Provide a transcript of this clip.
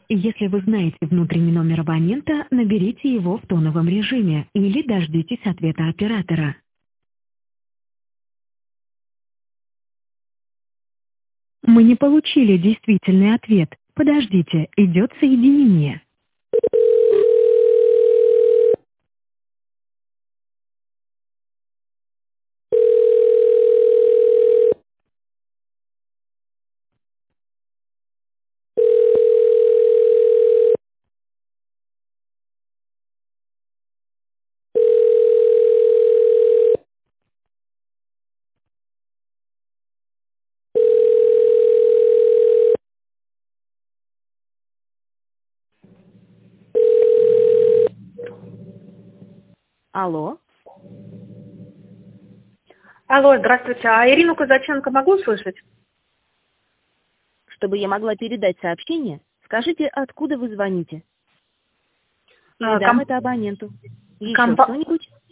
Если вы знаете внутренний номер абонента, наберите его в тоновом режиме или дождитесь ответа оператора. Мы не получили действительный ответ. Подождите, идет соединение. Алло. Алло, здравствуйте. А Ирину Казаченко могу услышать? Чтобы я могла передать сообщение, скажите, откуда вы звоните. Передам это абоненту. Еще что-нибудь?